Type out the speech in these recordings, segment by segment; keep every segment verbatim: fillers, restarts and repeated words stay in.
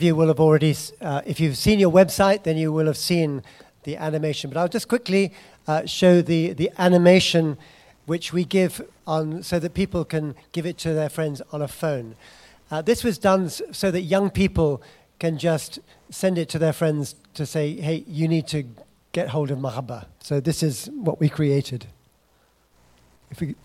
of you will have already, uh, if you've seen your website, then you will have seen the animation. But I'll just quickly uh, show the, the animation which we give on so that people can give it to their friends on a phone. Uh, this was done so that young people can just send it to their friends to say, hey, you need to get hold of Mahabba. So this is what we created. If we...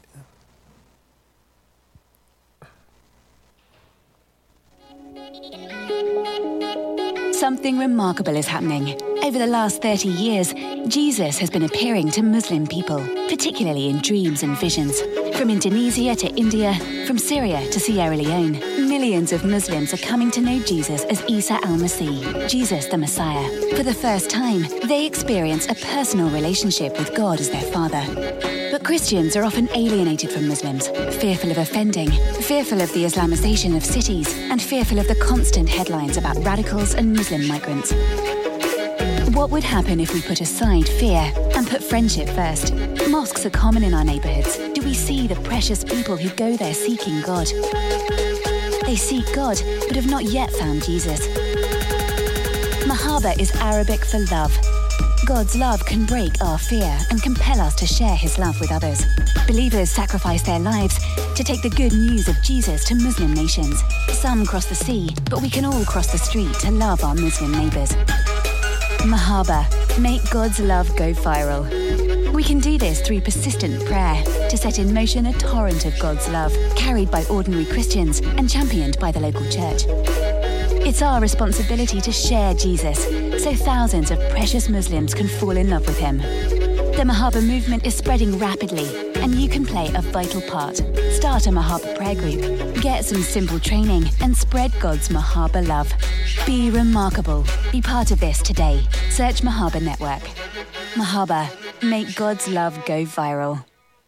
Something remarkable is happening. Over the last thirty years, Jesus has been appearing to Muslim people, particularly in dreams and visions. From Indonesia to India, from Syria to Sierra Leone, millions of Muslims are coming to know Jesus as Isa al-Masih, Jesus the Messiah. For the first time, they experience a personal relationship with God as their Father. But Christians are often alienated from Muslims, fearful of offending, fearful of the Islamization of cities, and fearful of the constant headlines about radicals and Muslim migrants. What would happen if we put aside fear and put friendship first? Mosques are common in our neighborhoods. Do we see the precious people who go there seeking God? They seek God, but have not yet found Jesus. Mahabba is Arabic for love. God's love can break our fear and compel us to share his love with others. Believers sacrifice their lives to take the good news of Jesus to Muslim nations. Some cross the sea, but we can all cross the street to love our Muslim neighbors. Mahabba, make God's love go viral. We can do this through persistent prayer to set in motion a torrent of God's love, carried by ordinary Christians and championed by the local church. It's our responsibility to share Jesus so thousands of precious Muslims can fall in love with him. The Mahabba movement is spreading rapidly, and you can play a vital part. Start a Mahabba prayer group, get some simple training, and spread God's Mahabba love. Be remarkable. Be part of this today. Search Mahabba Network. Mahabba, make God's love go viral.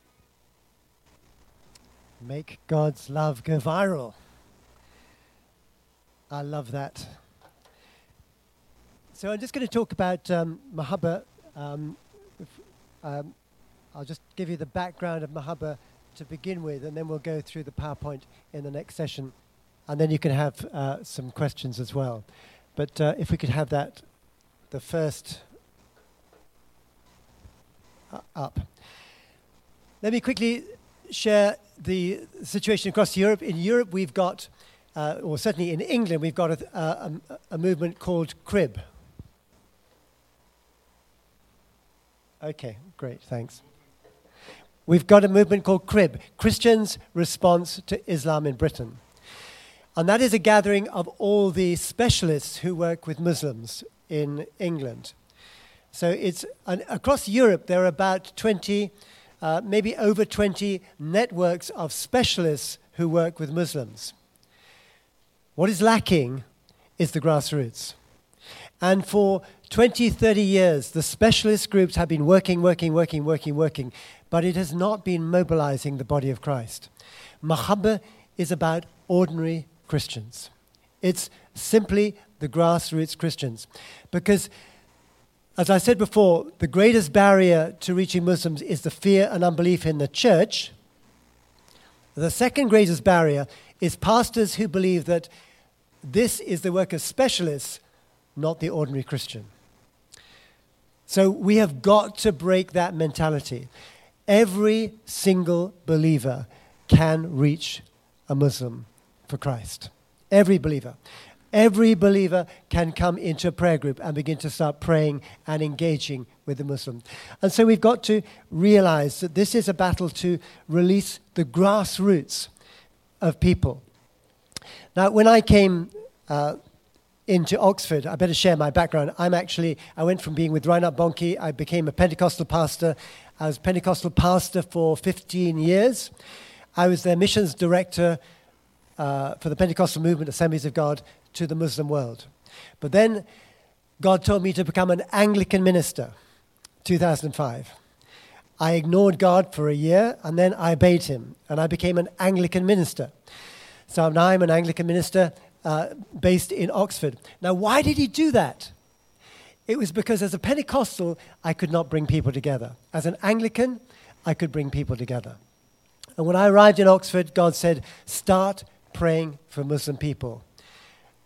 Make God's love go viral. I love that. So I'm just going to talk about um, Mahabba. Um, if, um, I'll just give you the background of Mahabba to begin with, and then we'll go through the PowerPoint in the next session. And then you can have uh, some questions as well. But uh, if we could have that, the first uh, up. Let me quickly share the situation across Europe. In Europe, we've got, uh, or certainly in England, we've got a, a, a movement called CRIB. Okay, great, thanks. We've got a movement called CRIB, Christians' Response to Islam in Britain. And that is a gathering of all the specialists who work with Muslims in England. So it's an, across Europe, there are about twenty, uh, maybe over twenty networks of specialists who work with Muslims. What is lacking is the grassroots. And for twenty, thirty years, the specialist groups have been working, working, working, working, working, but it has not been mobilizing the body of Christ. Mahabba is about ordinary Christians. It's simply the grassroots Christians. Because, as I said before, the greatest barrier to reaching Muslims is the fear and unbelief in the church. The second greatest barrier is pastors who believe that this is the work of specialists, not the ordinary Christian. So we have got to break that mentality. Every single believer can reach a Muslim for Christ. Every believer. Every believer can come into a prayer group and begin to start praying and engaging with the Muslim. And so we've got to realize that this is a battle to release the grassroots of people. Now, when I came uh, into Oxford, I better share my background. I'm actually, I went from being with Reinhard Bonnke, I became a Pentecostal pastor. I was Pentecostal pastor for fifteen years. I was their missions director uh, for the Pentecostal movement, Assemblies of God, to the Muslim world. But then God told me to become an Anglican minister, two thousand five. I ignored God for a year, and then I obeyed him, and I became an Anglican minister. So now I'm an Anglican minister uh, based in Oxford. Now, why did he do that? It was because as a Pentecostal, I could not bring people together. As an Anglican, I could bring people together. And when I arrived in Oxford, God said, start praying for Muslim people.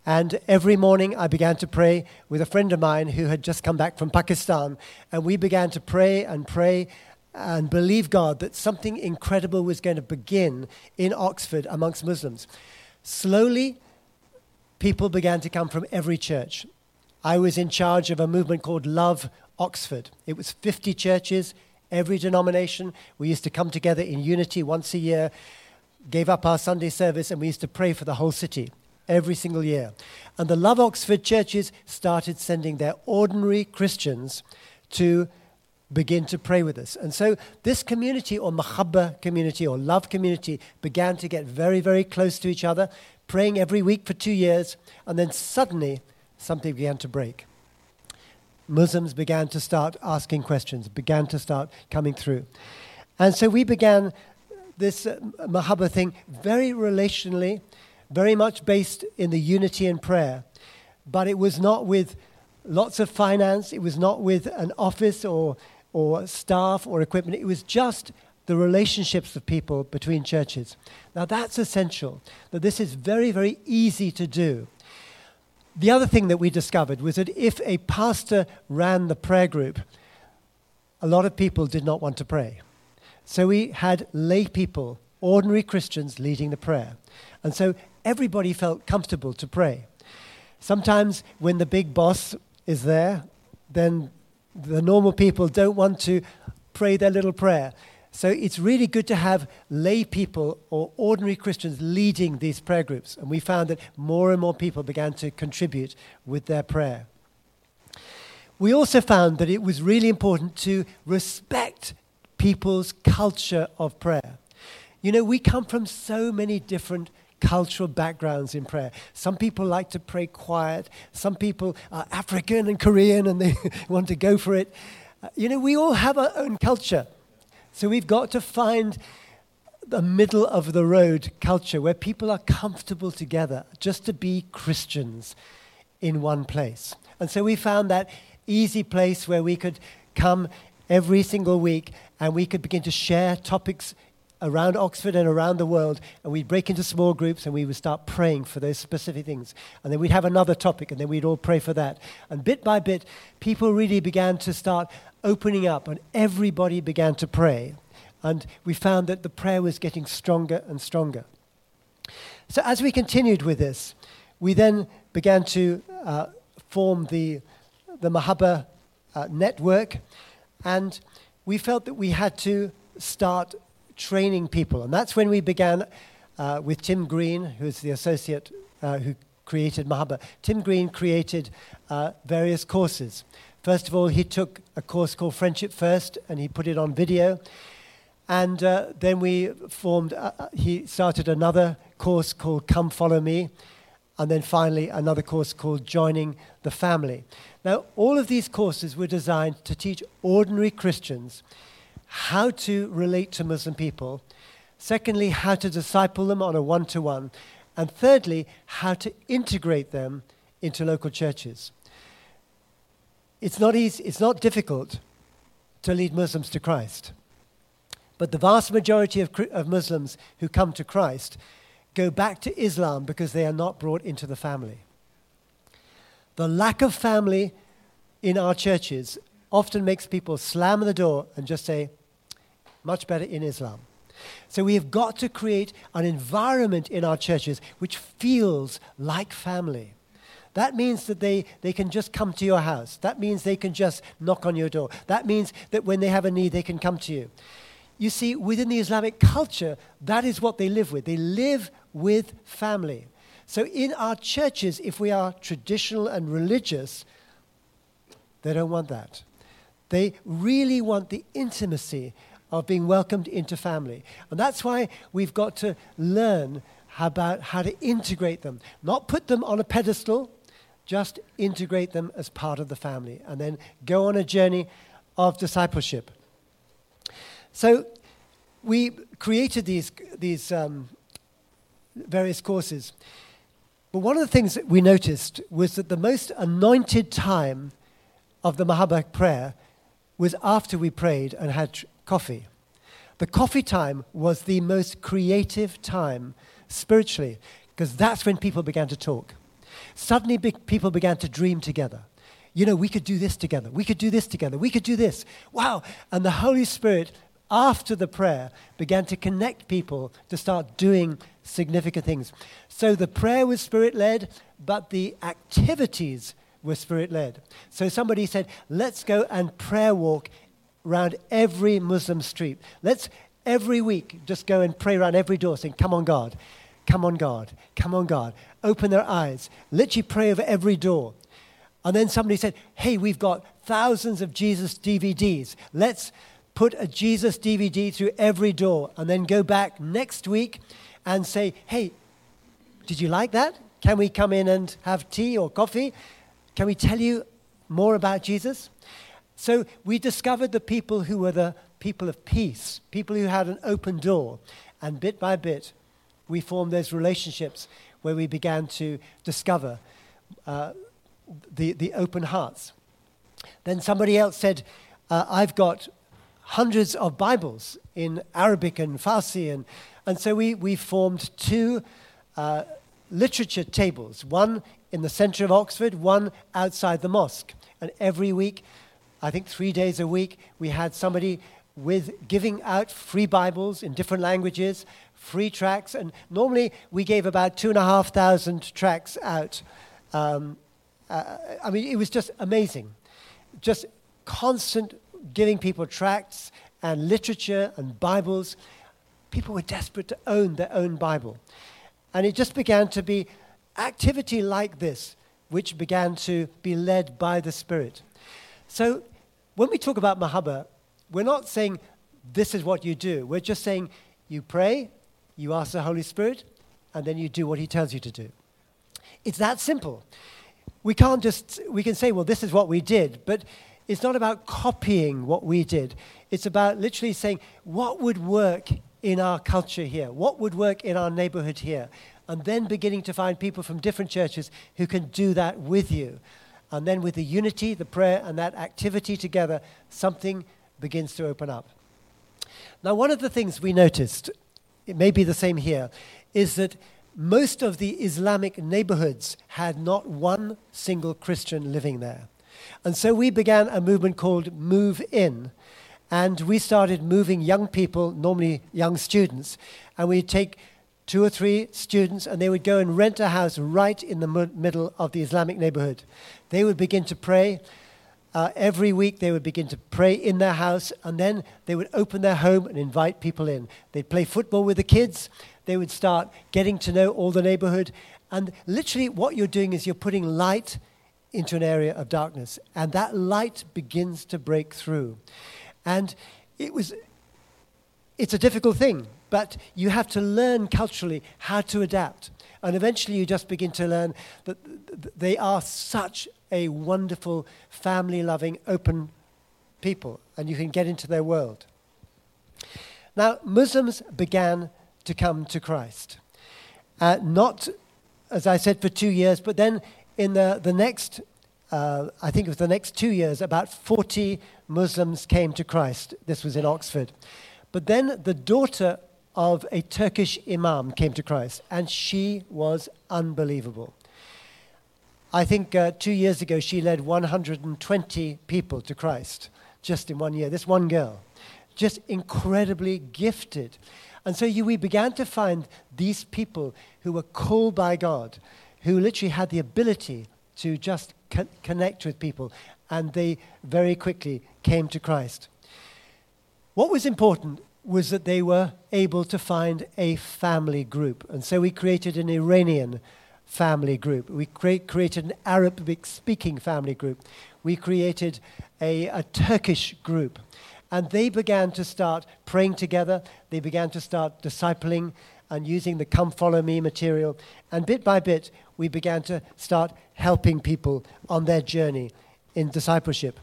And every morning I began to pray with a friend of mine who had just come back from Pakistan. And we began to pray and pray and believe God that something incredible was going to begin in Oxford amongst Muslims. Slowly, people began to come from every church. I was in charge of a movement called Love Oxford. It was fifty churches, every denomination. We used to come together in unity once a year, gave up our Sunday service, and we used to pray for the whole city every single year. And the Love Oxford churches started sending their ordinary Christians to begin to pray with us. And so this community, or Mahabba community, or love community, began to get very, very close to each other, praying every week for two years, and then suddenly something began to break. Muslims began to start asking questions, began to start coming through. And so we began this uh, Mahabba thing very relationally, very much based in the unity and prayer. But it was not with lots of finance, it was not with an office or or staff or equipment. It was just the relationships of people between churches. Now that's essential, that this is very, very easy to do. The other thing that we discovered was that if a pastor ran the prayer group, a lot of people did not want to pray. So we had lay people, ordinary Christians, leading the prayer. And so everybody felt comfortable to pray. Sometimes when the big boss is there, then the normal people don't want to pray their little prayer. So it's really good to have lay people or ordinary Christians leading these prayer groups. And we found that more and more people began to contribute with their prayer. We also found that it was really important to respect people's culture of prayer. You know, we come from so many different cultural backgrounds in prayer. Some people like to pray quiet. Some people are African and Korean and they want to go for it. Uh, you know, we all have our own culture. So we've got to find the middle of the road culture where people are comfortable together just to be Christians in one place. And so we found that easy place where we could come every single week and we could begin to share topics around Oxford and around the world, and we'd break into small groups and we would start praying for those specific things. And then we'd have another topic and then we'd all pray for that. And bit by bit, people really began to start opening up and everybody began to pray. And we found that the prayer was getting stronger and stronger. So as we continued with this, we then began to uh, form the, the Mahabba uh, network, and we felt that we had to start training people. And that's when we began uh, with Tim Green, who's the associate uh, who created Mahabba. Tim Green created uh, various courses. First of all, he took a course called Friendship First, and he put it on video. And uh, then we formed, uh, he started another course called Come Follow Me, and then finally another course called Joining the Family. Now, all of these courses were designed to teach ordinary Christians how to relate to Muslim people. Secondly, how to disciple them on a one-to-one. And thirdly, how to integrate them into local churches. It's not easy, it's not difficult to lead Muslims to Christ. But the vast majority of, of Muslims who come to Christ go back to Islam because they are not brought into the family. The lack of family in our churches often makes people slam the door and just say, much better in Islam. So we have got to create an environment in our churches which feels like family. That means that they, they can just come to your house. That means they can just knock on your door. That means that when they have a need, they can come to you. You see, within the Islamic culture, that is what they live with. They live with family. So in our churches, if we are traditional and religious, they don't want that. They really want the intimacy of being welcomed into family. And that's why we've got to learn about how to integrate them. Not put them on a pedestal, just integrate them as part of the family. And then go on a journey of discipleship. So we created these, these um, various courses. But one of the things that we noticed was that the most anointed time of the Mahabba prayer was after we prayed and had tr- coffee. The coffee time was the most creative time spiritually, because that's when people began to talk. Suddenly be- people began to dream together. You know, we could do this together. We could do this together. We could do this. Wow. And the Holy Spirit, after the prayer, began to connect people to start doing significant things. So the prayer was Spirit-led, but the activities were Spirit-led. So somebody said, let's go and prayer walk around every Muslim street. Let's every week just go and pray around every door saying, come on, God. Come on, God. Come on, God. Open their eyes. Literally pray over every door. And then somebody said, hey, we've got thousands of Jesus D V Ds. Let's put a Jesus D V D through every door and then go back next week and say, hey, did you like that? Can we come in and have tea or coffee? Can we tell you more about Jesus? So we discovered the people who were the people of peace, people who had an open door. And bit by bit, we formed those relationships where we began to discover uh, the, the open hearts. Then somebody else said, uh, I've got hundreds of Bibles in Arabic and Farsi. And, and so we, we formed two uh, literature tables, one in the center of Oxford, one outside the mosque. And every week, I think three days a week, we had somebody with giving out free Bibles in different languages, free tracts. And normally we gave about two and a half thousand tracts out. Um, uh, I mean, it was just amazing. Just constant giving people tracts and literature and Bibles. People were desperate to own their own Bible. And it just began to be activity like this, which began to be led by the Spirit. So when we talk about Mahabba, we're not saying this is what you do. We're just saying you pray, you ask the Holy Spirit, and then you do what he tells you to do. It's that simple. We can't just, we can say, well, this is what we did, but it's not about copying what we did. It's about literally saying, what would work in our culture here? What would work in our neighborhood here? And then beginning to find people from different churches who can do that with you. And then with the unity, the prayer, and that activity together, something begins to open up. Now, one of the things we noticed, it may be the same here, is that most of the Islamic neighborhoods had not one single Christian living there. And so we began a movement called Move In. And we started moving young people, normally young students, and we'd take two or three students, and they would go and rent a house right in the m- middle of the Islamic neighborhood. They would begin to pray. Uh, every week they would begin to pray in their house, and then they would open their home and invite people in. They'd play football with the kids. They would start getting to know all the neighborhood. And literally what you're doing is you're putting light into an area of darkness, and that light begins to break through. And it was, it's a difficult thing, but you have to learn culturally how to adapt. And eventually you just begin to learn that they are such a wonderful, family-loving, open people, and you can get into their world. Now, Muslims began to come to Christ. Uh, not, as I said, for two years, but then in the, the next, uh, I think it was the next two years, about forty Muslims came to Christ. This was in Oxford. But then the daughter of a Turkish imam came to Christ, and she was unbelievable. I think uh, two years ago she led one hundred twenty people to Christ just in one year. This one girl, just incredibly gifted. And so you, we began to find these people who were called by God, who literally had the ability to just co- connect with people, and they very quickly came to Christ. What was important was that they were able to find a family group. And so we created an Iranian family group. We cre- created an Arabic-speaking family group. We created a, a Turkish group. And they began to start praying together. They began to start discipling and using the Come Follow Me material. And bit by bit, we began to start helping people on their journey in discipleship.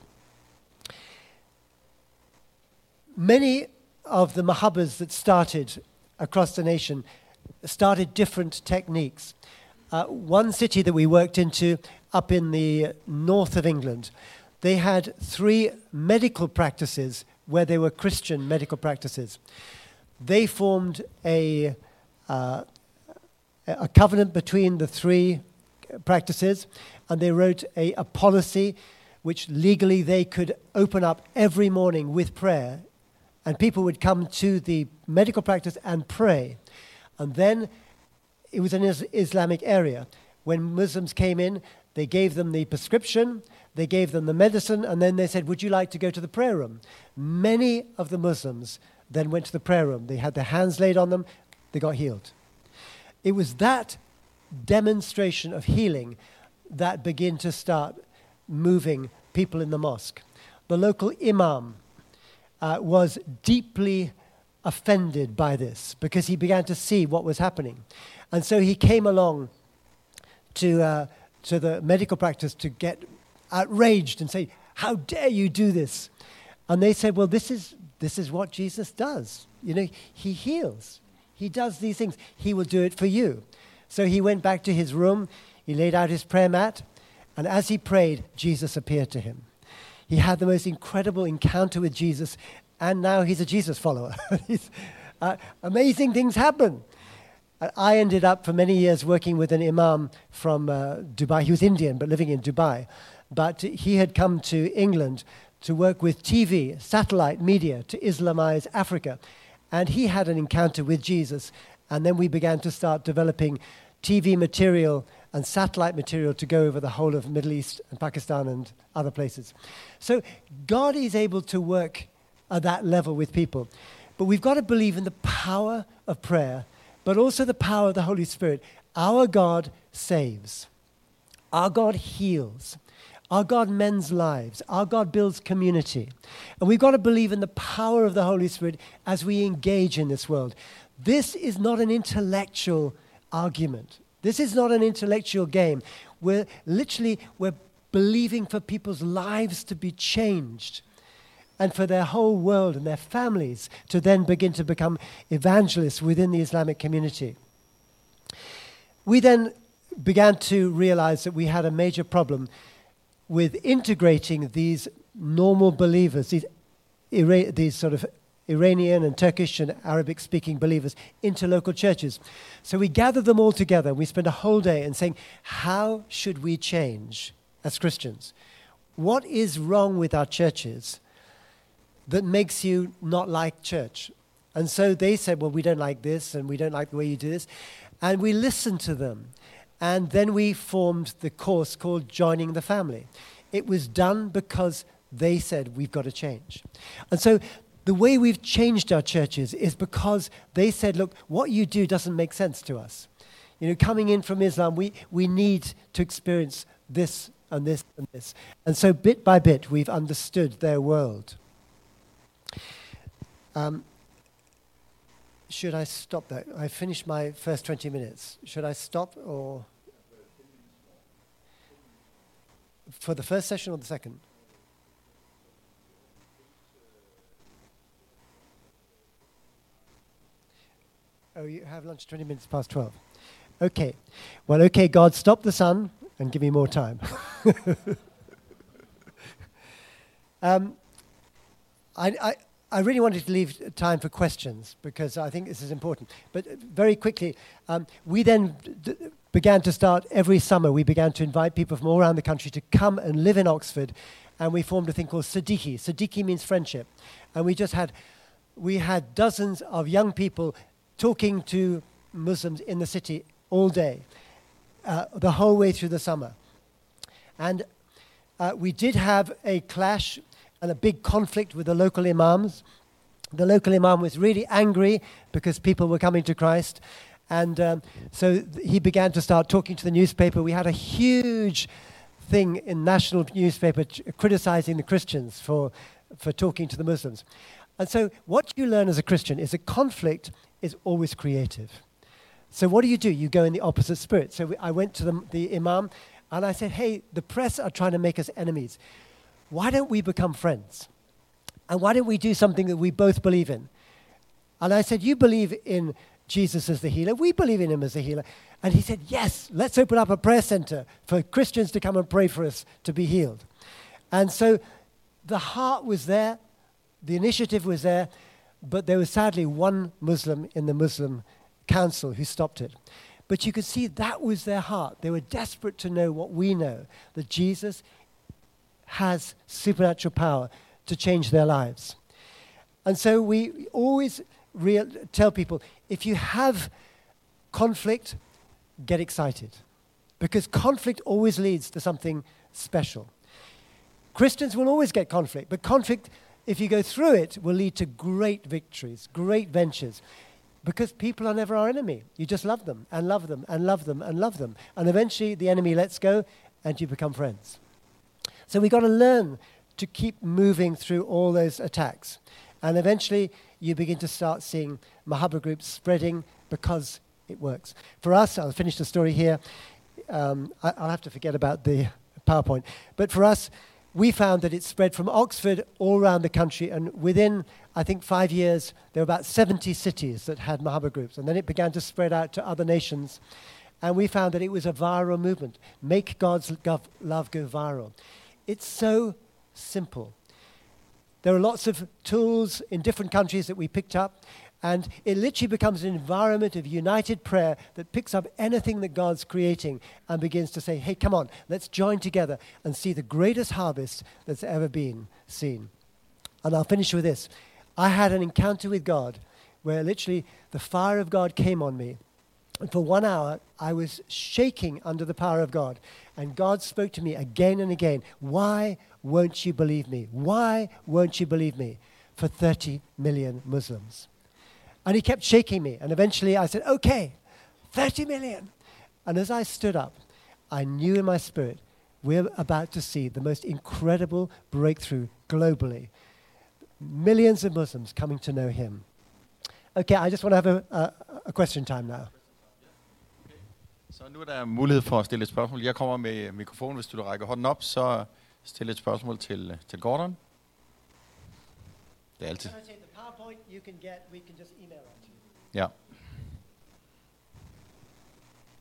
Many of the Mahabbas that started across the nation started different techniques. Uh, one city that we worked into up in the north of England, they had three medical practices where they were Christian medical practices. They formed a, uh, a covenant between the three practices, and they wrote a, a policy which legally they could open up every morning with prayer, and people would come to the medical practice and pray. And then it was an is- Islamic area. When Muslims came in, they gave them the prescription, they gave them the medicine, and then they said, would you like to go to the prayer room? Many of the Muslims then went to the prayer room. They had their hands laid on them, they got healed. It was that demonstration of healing that began to start moving people in the mosque. The local imam uh, was deeply offended by this because he began to see what was happening. And so he came along to uh, to the medical practice to get outraged and say, how dare you do this? And they said, well, this is this is what Jesus does. You know, he heals. He does these things. He will do it for you. So he went back to his room, he laid out his prayer mat, and as he prayed, Jesus appeared to him. He had the most incredible encounter with Jesus, and now he's a Jesus follower. he's, uh, amazing things happen. I ended up for many years working with an imam from uh, Dubai. He was Indian, but living in Dubai. But he had come to England to work with T V, satellite media, to Islamize Africa. And he had an encounter with Jesus. And then we began to start developing T V material and satellite material to go over the whole of Middle East and Pakistan and other places. So God is able to work at that level with people. But we've got to believe in the power of prayer, but also the power of the Holy Spirit. Our God saves. Our God heals. Our God mends lives. Our God builds community. And we've got to believe in the power of the Holy Spirit as we engage in this world. This is not an intellectual argument. This is not an intellectual game. We're literally, we're believing for people's lives to be changed and for their whole world and their families to then begin to become evangelists within the Islamic community. We then began to realize that we had a major problem with integrating these normal believers, these, Ira- these sort of Iranian and Turkish and Arabic-speaking believers into local churches. So we gathered them all together and we spent a whole day and saying, how should we change as Christians? What is wrong with our churches that makes you not like church? And so they said, well, we don't like this and we don't like the way you do this. And we listened to them. And then we formed the course called Joining the Family. It was done because they said, we've got to change. And so the way we've changed our churches is because they said, look, what you do doesn't make sense to us. You know, coming in from Islam, we, we need to experience this and this and this. And so bit by bit, we've understood their world. Um, should I stop that? I finished my first twenty minutes. Should I stop or? For the first session or the second? Oh, you have lunch twenty minutes past twelve. Okay. Well, okay, God, stop the sun and give me more time. um, I, I, I really wanted to leave time for questions because I think this is important. But very quickly, um, we then d- began to start every summer. We began to invite people from all around the country to come and live in Oxford, and we formed a thing called Siddiqui. Siddiqui means friendship. And we just had, we had dozens of young people talking to Muslims in the city all day, uh, the whole way through the summer. And uh, we did have a clash and a big conflict with the local imams. The local imam was really angry because people were coming to Christ. And um, so th- he began to start talking to the newspaper. We had a huge thing in national newspaper ch- criticizing the Christians for, for talking to the Muslims. And so what you learn as a Christian is a conflict is always creative. So what do you do? You go in the opposite spirit. So we, I went to the, the imam and I said, hey, the press are trying to make us enemies. Why don't we become friends? And why don't we do something that we both believe in? And I said, you believe in Jesus as the healer. We believe in him as the healer. And he said, yes, let's open up a prayer center for Christians to come and pray for us to be healed. And so the heart was there. The initiative was there. But there was sadly one Muslim in the Muslim council who stopped it. But you could see that was their heart. They were desperate to know what we know, that Jesus has supernatural power to change their lives. And so we always real, tell people, if you have conflict, get excited. Because conflict always leads to something special. Christians will always get conflict, but conflict, if you go through it, will lead to great victories, great ventures. Because people are never our enemy. You just love them and love them and love them and love them. And eventually the enemy lets go and you become friends. So we've got to learn to keep moving through all those attacks. And eventually you begin to start seeing Mahabba groups spreading because it works. For us, I'll finish the story here. Um, I, I'll have to forget about the PowerPoint. But for us, we found that it spread from Oxford all around the country, and within, I think, five years, there were about seventy cities that had Mahabba groups, and then it began to spread out to other nations, and we found that it was a viral movement. Make God's gov- love go viral. It's so simple. There are lots of tools in different countries that we picked up, and it literally becomes an environment of united prayer that picks up anything that God's creating and begins to say, hey, come on, let's join together and see the greatest harvest that's ever been seen. And I'll finish with this. I had an encounter with God where literally the fire of God came on me. And for one hour, I was shaking under the power of God. And God spoke to me again and again. Why won't you believe me? Why won't you believe me? For thirty million Muslims. And he kept shaking me. And eventually I said, okay, thirty million. And as I stood up, I knew in my spirit, we're about to see the most incredible breakthrough globally. Millions of Muslims coming to know him. Okay, I just want to have a, a, a question time now. Så nu er der mulighed for at stille et spørgsmål. Jeg kommer med mikrofonen, hvis du rækker hånden op, så stil et spørgsmål til, til Gordon. Det er altid. Ja.